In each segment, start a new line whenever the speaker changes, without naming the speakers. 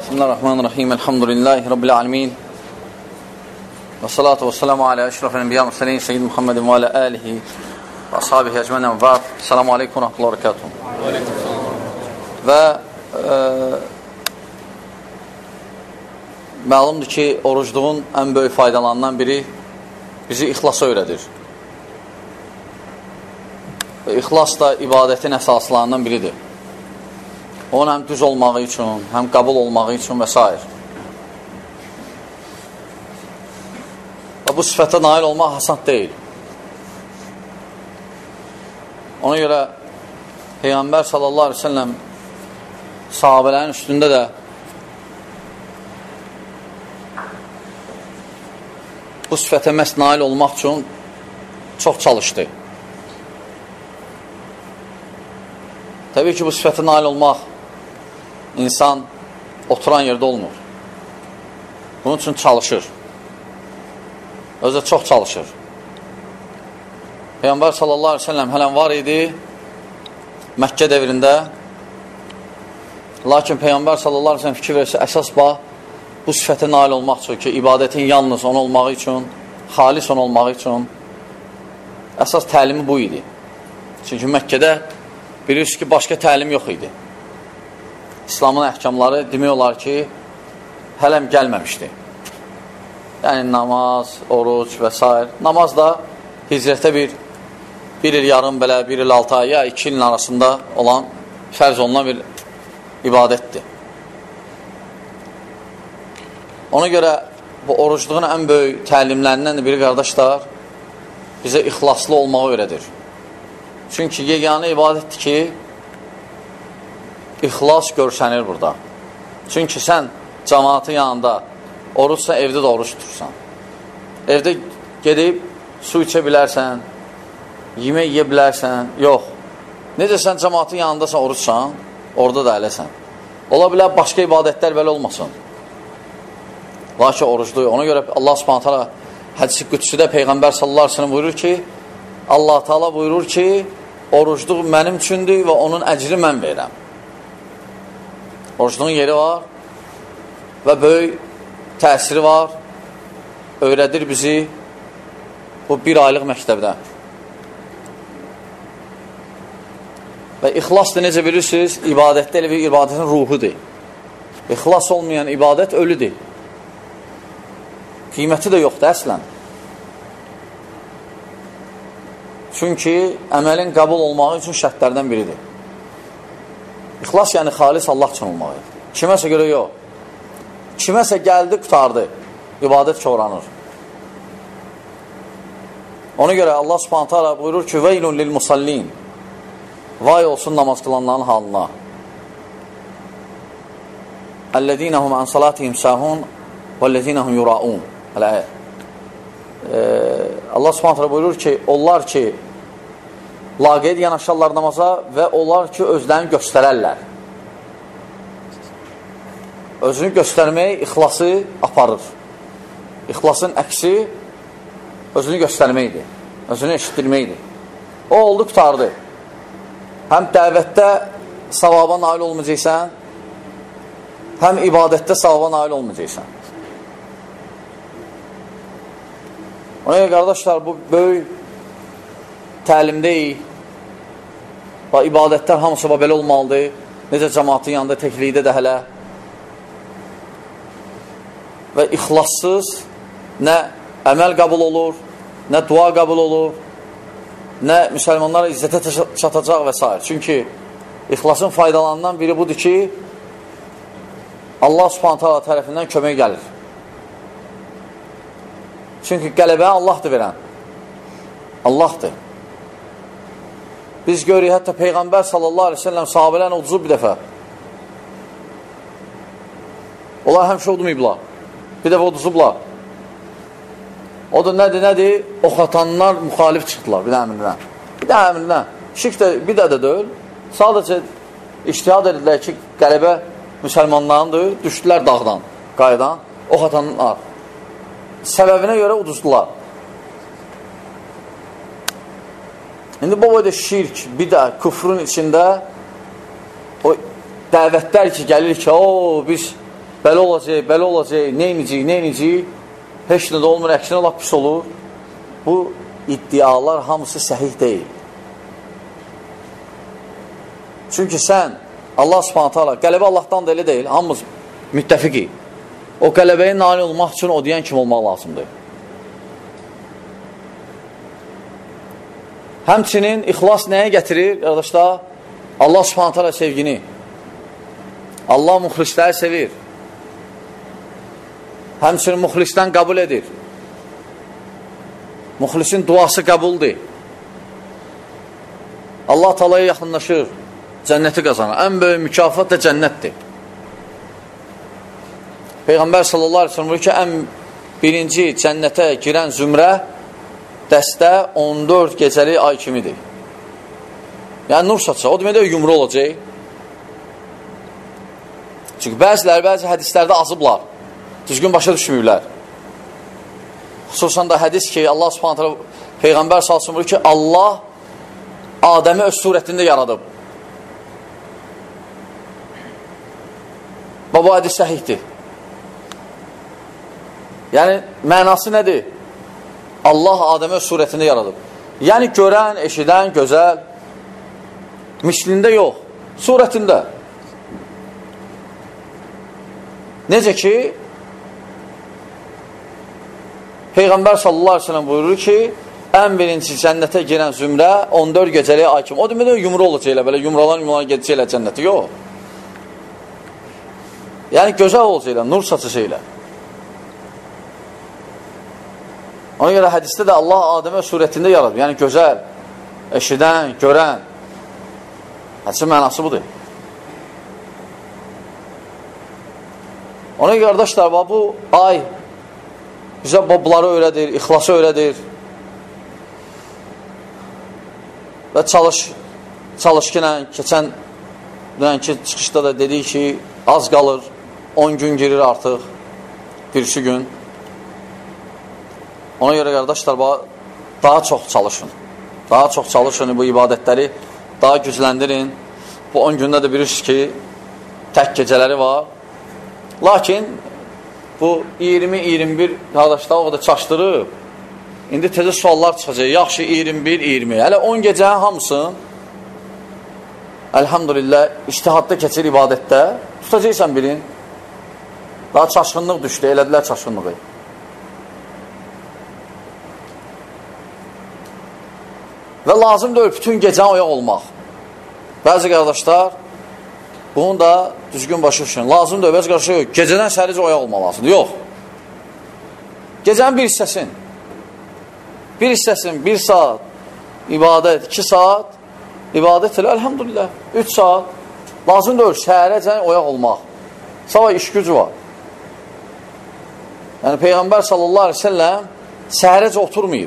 Bismillahirrahmanirrahim. Elhamdülillahi Rabbil alemin. Və salatu və selamu alə əşrafil enbiya mürsəlin Seyyid Muhammedin və alə alihi və ashabihi əcmənən və selamu aleykum və rahmetullahi və barakatuhu. Və məlumdur ki, orucluğun ən böyük faydalarından biri bizi ixlasa öyrədir. Və ixlas da ibadətin əsaslarından biridir. Onun həm düz olmağı üçün, həm qəbul olmağı üçün və s. Və bu sifətə nail olmaq asan deyil. Ona görə Peyğəmbər sallallahu aleyhi ve sellem sahabələrin üstündə də bu sifətə məhz nail olmaq üçün çox çalışdı. Təbii ki, bu sifətə nail olmaq İnsan oturan yerdə olmur. Bunun üçün çalışır. Özü çox çalışır. Peyğəmbər sallallahu aleyhi ve sellem hələn var idi Məkkə devrində. Lakin Peyğəmbər sallallahu aleyhi ve sellem fikir versə, əsas bu sifətə nail olmaq üçün ki, ibadətin yalnız onun olmağı üçün, xalis onun olmağı üçün əsas təlimi bu idi. Çünki Məkkədə bilirsiniz ki, başqa təlim yox idi. İslamın əhkamları demək olar ki, hələm gəlməmişdi. Yəni, namaz, oruc və s. Namaz da hicrətə bir il yarım belə, bir il 6 ay, ya 2 ilin arasında olan, fərz olunan bir ibadətdir. Ona görə bu orucluğun ən böyük təlimlərindən biri, qardaşlar, bizə ixlaslı olmağı öyrədir. Çünki yeganə ibadətdir ki, İxlas görsənir burada. Çünki sən cəmaatın yanında oruçsan, evdə də oruç tutursan. Evdə gedib su içə bilərsən, yemək yeyə bilərsən, yox. Necə sən cəmaatın yanındasan, oruçsan, orada da eləsən. Ola bilər, başqa ibadətlər belə olmasın. Lakin orucluyor. Ona görə Allah subhanət hala hədisi qüdsüdə Peyğəmbər sallallahu aleyhi ve sellem buyurur ki, Allah Teala buyurur ki, orucluq mənim üçündür və onun əcri mən verirəm. Orucluğun yeri var və böyük təsiri var, öyrədir bizi bu bir aylıq məktəbdə. Və ixlas da necə bilirsiniz, ibadətdə elə bir ibadətin ruhudur. İxlas olmayan ibadət ölüdür. Qiyməti də yoxdur əslən. Çünki əməlin qəbul olmağı üçün şərtlərdən biridir. İxlas yəni xalis Allah üçün olmağı. Kiməsə görə yox. Kiməsə gəldi, qutardı. İbadət çoğranır. Ona görə Allah subhanətə alə buyurur ki, veylun lil musallin. Vay olsun namaz qılanların halına. Əlləzinəhum ən salatihim səhun vəlləzinəhum yuraun. Allah subhanətə alə buyurur ki, onlar ki, laqeyd yanaşarlar namaza və onlar ki, özlərini göstərərlər. Özünü göstərmək ixlası aparır. İxlasın əksi özünü göstərməkdir. Özünü eşitdirməkdir. O oldu, qutardı. Həm dəvətdə savaba nail olmayacaqsan, həm ibadətdə savaba nail olmayacaqsan. Ona görə, qardaşlar, bu böyük təlimdəyik. İbadətlər hamısı belə olmalıdır. Necə cəmaatın yanında, təklikdə də hələ. Və ixlassız nə əməl qəbul olur, nə dua qəbul olur, nə müsəlmanlara izzətə çatacaq və s. Çünki ixlasın faydalarından biri budur ki, Allah subhanətə Allah tərəfindən kömək gəlir. Çünki qələbəni Allahdır verən. Allahdır. Biz görürük, hətta Peyğəmbər sallallahu aleyhi ve sellem sahabələrini uduzub bir dəfə. Onlar həmişə udmayıblar. Bir dəfə uduzublar. O da nədir? Ox atanlar müxalif çıxdılar bir də əmrindən. Bir də əmrindən. Şirk də bir də deyil. Sadəcə iştihad edildilər ki, qələbə müsəlmanlarındır. Düşdülər dağdan, qaydan. Ox atanlar. Səbəbinə görə uduzdular. İndi bu boyda şirk, bidə, küfrün içində o dəvətlər ki, gəlir ki, biz belə olacaq, neynəcək, heç nə də olmur, əksinə lap pis olur. Bu iddialar hamısı səhih deyil. Çünki sən, Allah subhanətə Allah, qələbə Allahdan da elə deyil, hamımız müttəfiqik. O qələbəyə nail olmaq üçün o deyən kim olmaq lazımdır. Həmçinin ixlas nəyə gətirir, qardaşlar? Allah subhanətə Allah sevgini. Allah müxlisləri sevir. Həmçinin müxlisdən qəbul edir. Müxlisin duası qəbuldur. Allah talaya yaxınlaşır, cənnəti qazanır. Ən böyük mükafat da cənnətdir. Peyğəmbər sallallahu aleyhi ve sellem buyurur ki, ən birinci cənnətə girən zümrə dəstə 14 gecəli ay kimidir. Yəni nur saçsa, o deməkdə yumru olacaq. Çünki bəzi hədislərdə azıblar. Düzgün başa düşmürlər. Xüsusən də hədis ki, Allah subhanətə Peyğəmbər salsın buyurur ki, Allah Adəmi öz surətində yaradıb. Bu hədis səhihdir. Yəni, mənası nədir? Allah Adəmi öz surətində yaradıb. Yəni, görən, eşidən, gözəl, mislində yox, surətində. Necə ki, Peyğəmbər sallallahu aleyhi ve sellem buyurur ki, ən birinci cənnətə girən zümrə 14 gecəliyə ay kimi. O demək yumru olacaq elə, belə yumralar gedəcək elə cənnəti, yox. Yəni, gözəl olacaq elə, nur saçıcaq elə. Ona görə hədisdə də Allah Adəmə surətində yaradıb. Yəni, gözəl, eşidən, görən. Hədisin mənası budur. Ona görə, qardaşlar, bu ay bizə bunları öyrədir, ixlası öyrədir. Və çalışqınla keçən dünənki çıxışda da dedik ki, az qalır, 10 gün girir artıq, birisi gün. Ona görə, qardaşlar, daha çox çalışın. Daha çox çalışın, bu ibadətləri daha gücləndirin. Bu 10 gündə də bilirsiniz ki, tək gecələri var. Lakin, bu 20-21 qardaşlar o qədər çaşdırıb, indi tezə suallar çıxacaq. Yaxşı, 21-20. Hələ 10 gecənin hamısın, əlhamdülillah, iştihadda keçir ibadətdə, tutacaqsan bilin. Daha çaşqınlıq düşdü, elədilər çaşqınlığı. Və lazım deyil bütün gecən oyaq olmaq. Bəzi qardaşlar bunu da düzgün başa düşün. Lazım deyil, bəzi qardaşlar yox. Gecədən səhəricə oyaq olmaq lazımdır. Yox. Gecənin bir hissəsin. Bir hissəsin, 1 saat ibadət, 2 saat ibadət elə, əlhamdülillah, 3 saat. Lazım deyil, səhərəcən oyaq olmaq. Sabah iş gücü var. Yəni, Peyğəmbər sallallahu aleyhi ve sellem səhərəcə oturmayıb.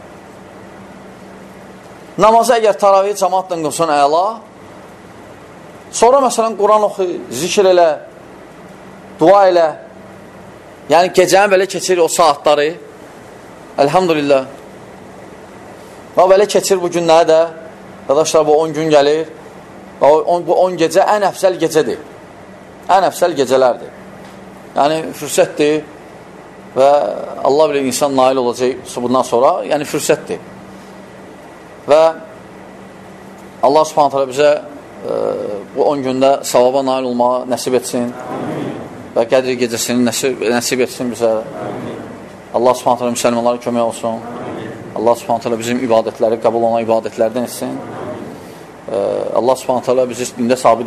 Namazı əgər taravih cəmaatla qılsan əla, sonra məsələn Quran oxu, zikr elə, dua elə, yəni gecəni belə keçir o saatları, əlhamdülillah. Və belə keçir bu günləri də, qardaşlar, bu 10 gün gəlir, bu 10 gecə ən əfsəl gecədir, ən əfsəl gecələrdir. Yəni, fürsətdir və Allah bilir, insan nail olacaq bundan sonra, yəni fürsətdir. Və Allah subhanətə bizə bu 10 gündə savaba nail olmağa nəsib etsin və Qədri gecəsini nəsib etsin bizə. Allah subhanətə müsəlmanlara kömək olsun. Allah subhanətə bizim ibadətləri qəbul olan ibadətlərdən etsin. Allah subhanətə bizi dində sabit